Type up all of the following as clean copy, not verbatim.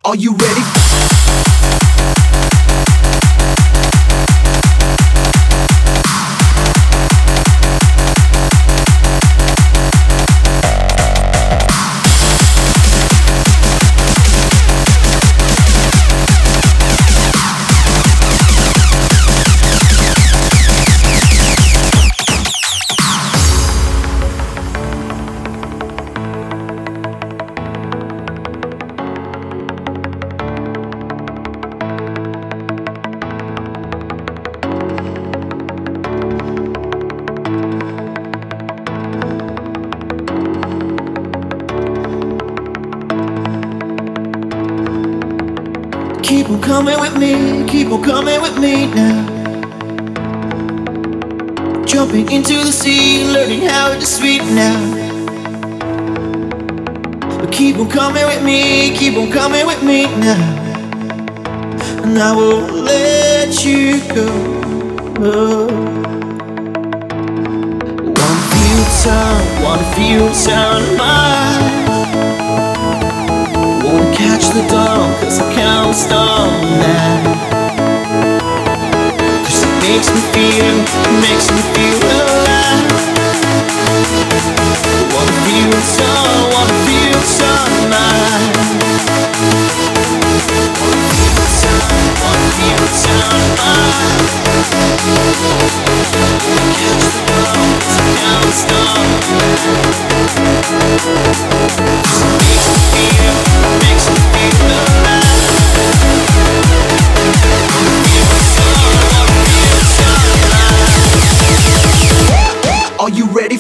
Are you ready? Keep on coming with me, keep on coming with me now. Jumping into the sea, learning how it's sweet now. But keep on coming with me, keep on coming with me now. And I won't let you go. Wanna feel the sound of mine. Wanna catch the dawn, cause I can't stop now. Cause it makes me feel alive. Wanna feel the sun mine. Wanna feel the sun mine. Wanna catch the dawn, cause I can't stop now. Cause it makes me feel alive. Are you ready?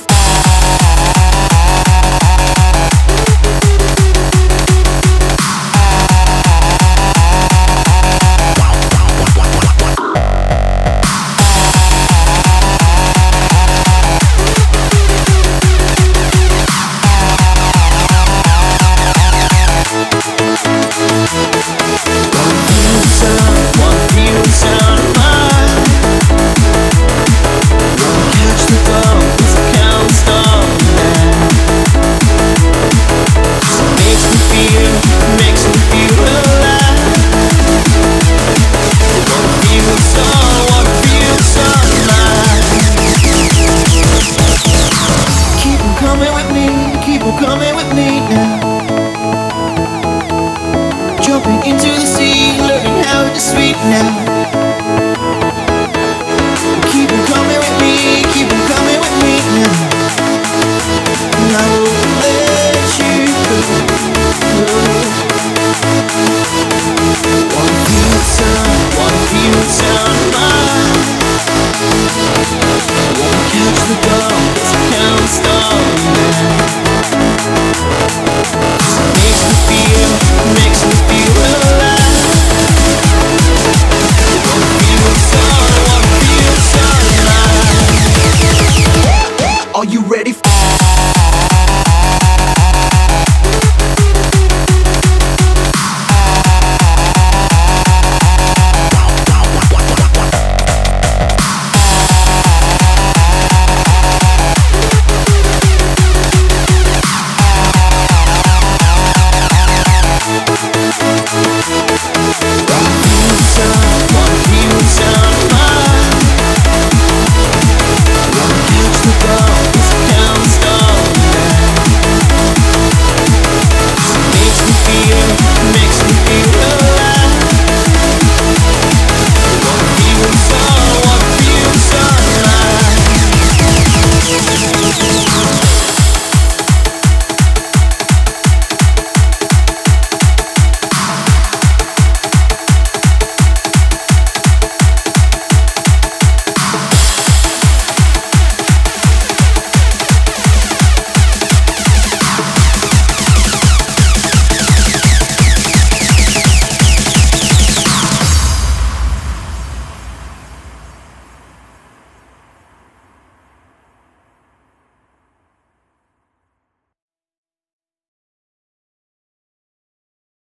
Coming with me now. Jumping into the sea, learning how it's sweet now. Keep on coming with me, keep on coming with me now. And I won't let you go. Wanna feel the sound of mine. Wanna catch the dawn.